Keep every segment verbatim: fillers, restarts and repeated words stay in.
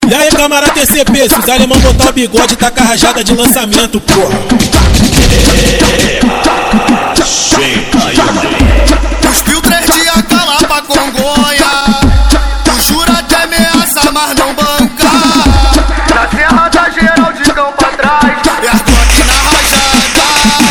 E aí, camarada T C P, se os alemão botar o bigode, tá com a rajada de lançamento, porra. Cuspiu três dias, cala pra Congonha. Tu jura até ameaça, mas não banca. Na Serra da Geraldicão pra trás, Perto aqui na rajada.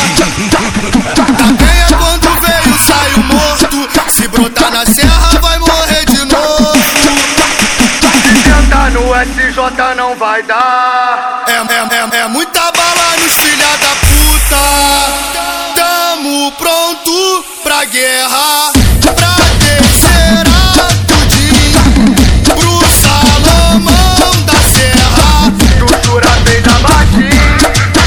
Também é quando veio, saiu morto. Se brotar na serra, vai morrer de novo. se tentar no S J não vai dar. É, é, é, é muita bala nos filha da puta. Tamo pronto pra guerra. Pra terceira tudinho. Pro Salomão da Serra. Tu jura bem da baixinha.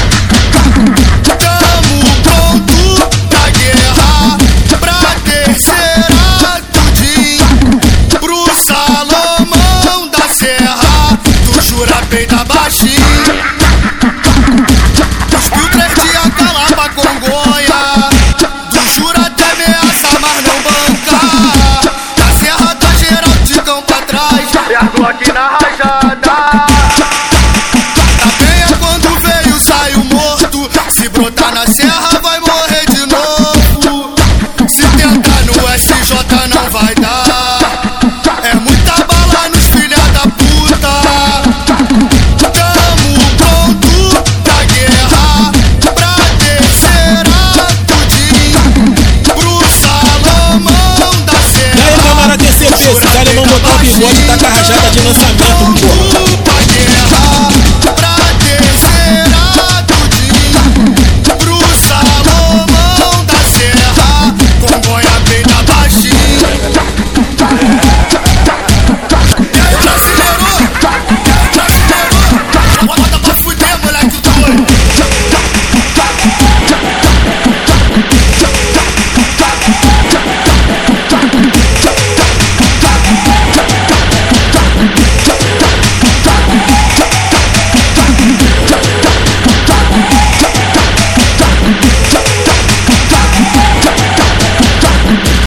Tamo pronto pra guerra. Pra terceira tudinho. Pro Salomão da Serra. Tu jura bem da baixinha. Cuspiu três dias, cala pra Congonha. Tu jura até ameaça, mas não banca. Na Serra da Geraldicão pra trás. Perto aqui na rajada. Também é quando veio, saiu morto. Se brotar na serra,